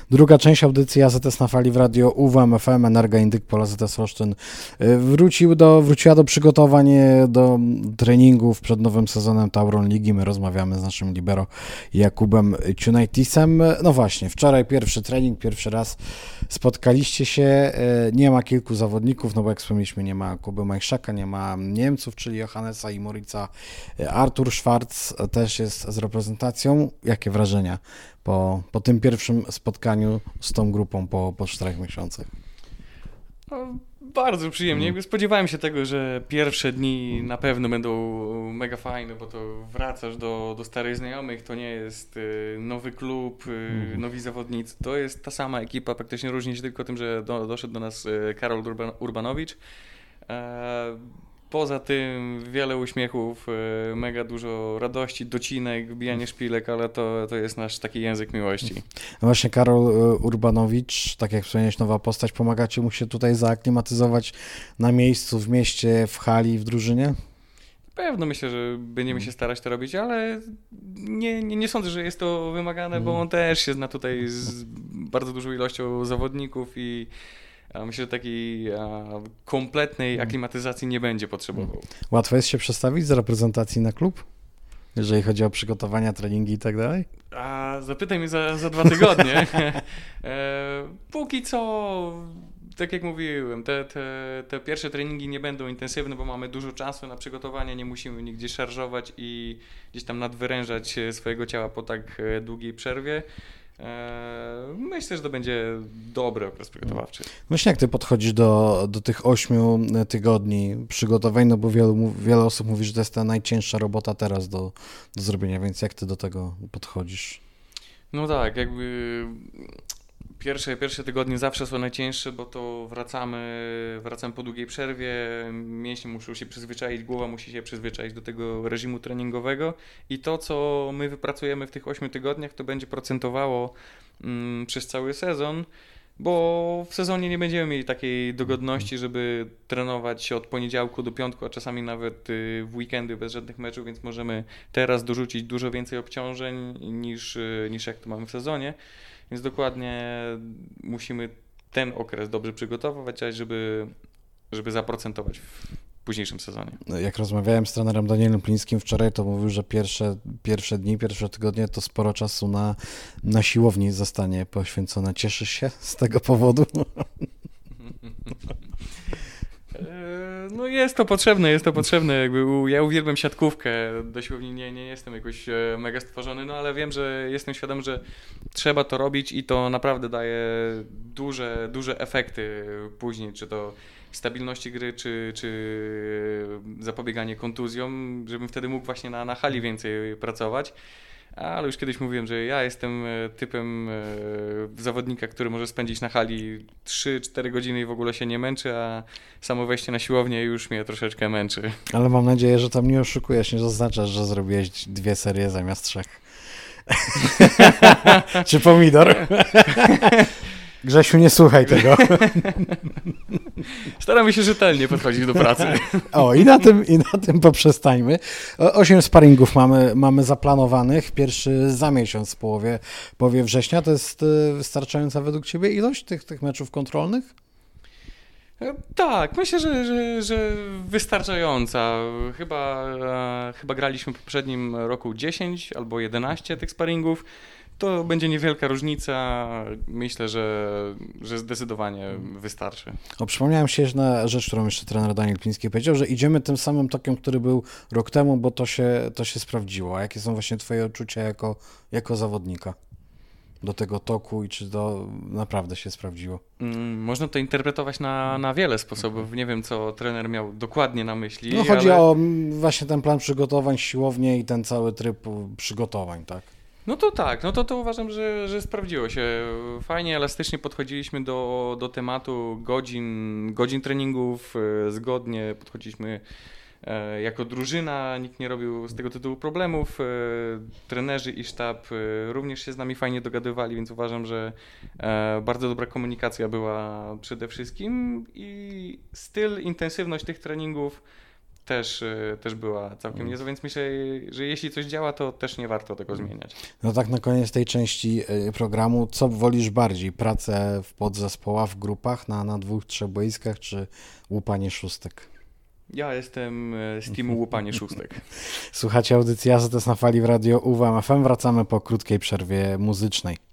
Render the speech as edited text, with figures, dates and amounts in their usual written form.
Druga część audycji AZS na fali w radio UWM FM, Energa Indyk Pol AZS Olsztyn wróciła do przygotowań do treningów przed nowym sezonem Tauron Ligi. My rozmawiamy z naszym libero Jakubem Ciunajtisem. No właśnie, wczoraj pierwszy trening, pierwszy raz spotkaliście się. Nie ma kilku zawodników, no bo jak wspomnieliśmy, nie ma Kuby Majszaka, nie ma Niemców, czyli Johannesa i Moritza. Artur Schwarz też jest z reprezentacją. Jakie wrażenia po tym pierwszym spotkaniu z tą grupą po 4 miesiącach? No, bardzo przyjemnie. Jakby spodziewałem się tego, że pierwsze dni na pewno będą mega fajne, bo to wracasz do starych znajomych, to nie jest nowy klub, nowi zawodnicy, to jest ta sama ekipa, praktycznie różni się tylko tym, że doszedł do nas Karol Urbanowicz. Poza tym wiele uśmiechów, mega dużo radości, docinek, wbijanie szpilek, ale to jest nasz taki język miłości. No właśnie Karol Urbanowicz, tak jak wspomniałeś, nowa postać, pomagacie mu się tutaj zaaklimatyzować na miejscu, w mieście, w hali, w drużynie? Pewno myślę, że będziemy się starać to robić, ale nie sądzę, że jest to wymagane, bo on też się zna tutaj z bardzo dużą ilością zawodników i myślę, że takiej kompletnej aklimatyzacji nie będzie potrzebował. Łatwo jest się przestawić z reprezentacji na klub? Jeżeli chodzi o przygotowania, treningi i tak dalej? Zapytaj mnie za 2 tygodnie. Póki co, tak jak mówiłem, te pierwsze treningi nie będą intensywne, bo mamy dużo czasu na przygotowanie, nie musimy nigdzie szarżować i gdzieś tam nadwyrężać swojego ciała po tak długiej przerwie. Myślę, że to będzie dobry okres przygotowawczy. Myślę, jak ty podchodzisz do tych 8 tygodni przygotowań, no bo wiele osób mówi, że to jest ta najcięższa robota teraz do zrobienia, więc jak ty do tego podchodzisz? No tak, jakby pierwsze tygodnie zawsze są najcięższe, bo to wracamy po długiej przerwie, mięśnie muszą się przyzwyczaić, głowa musi się przyzwyczaić do tego reżimu treningowego i to, co my wypracujemy w tych 8 tygodniach, to będzie procentowało przez cały sezon, bo w sezonie nie będziemy mieli takiej dogodności, żeby trenować od poniedziałku do piątku, a czasami nawet w weekendy bez żadnych meczów, więc możemy teraz dorzucić dużo więcej obciążeń niż jak to mamy w sezonie. Więc dokładnie musimy ten okres dobrze przygotować, żeby zaprocentować w późniejszym sezonie. Jak rozmawiałem z trenerem Danielem Plińskim wczoraj, to mówił, że pierwsze dni, pierwsze tygodnie to sporo czasu na siłowni zostanie poświęcone. Cieszysz się z tego powodu? No jest to potrzebne. Jakby ja uwielbiam siatkówkę, do siłowni nie jestem jakoś mega stworzony, no ale wiem, że jestem świadom, że trzeba to robić i to naprawdę daje duże efekty później, czy to stabilności gry, czy zapobieganie kontuzjom, żebym wtedy mógł właśnie na hali więcej pracować. Ale już kiedyś mówiłem, że ja jestem typem zawodnika, który może spędzić na hali 3-4 godziny i w ogóle się nie męczy, a samo wejście na siłownię już mnie troszeczkę męczy. Ale mam nadzieję, że tam nie oszukujesz, nie zaznaczasz, że zrobiłeś 2 serie zamiast 3. Czy pomidor? Grzesiu, nie słuchaj tego. Staramy się rzetelnie podchodzić do pracy. I na tym poprzestańmy. 8 sparingów mamy zaplanowanych. Pierwszy za miesiąc w połowie września. To jest wystarczająca według ciebie ilość tych meczów kontrolnych? Tak, myślę, że wystarczająca. Chyba graliśmy w poprzednim roku 10 albo 11 tych sparingów. To będzie niewielka różnica. Myślę, że zdecydowanie wystarczy. Przypomniałem się jedna rzecz, którą jeszcze trener Daniel Pliński powiedział, że idziemy tym samym tokiem, który był rok temu, bo to się sprawdziło. A jakie są właśnie twoje odczucia jako zawodnika do tego toku i czy to naprawdę się sprawdziło? Można to interpretować na wiele sposobów. Nie wiem, co trener miał dokładnie na myśli. No chodzi o właśnie ten plan przygotowań, siłownię i ten cały tryb przygotowań, tak? No to tak, to uważam, że sprawdziło się. Fajnie, elastycznie podchodziliśmy do tematu godzin treningów, zgodnie podchodziliśmy jako drużyna, nikt nie robił z tego tytułu problemów. Trenerzy i sztab również się z nami fajnie dogadywali, więc uważam, że bardzo dobra komunikacja była przede wszystkim i styl, intensywność tych treningów też była całkiem niezła, więc myślę, że jeśli coś działa, to też nie warto tego zmieniać. No tak na koniec tej części programu, co wolisz bardziej? Pracę w podzespołach, w grupach na 2-3 boiskach, czy łupanie szóstek? Ja jestem z teamu łupanie szóstek. Słuchacie audycji AZS na fali w Radio UWM FM. Wracamy po krótkiej przerwie muzycznej.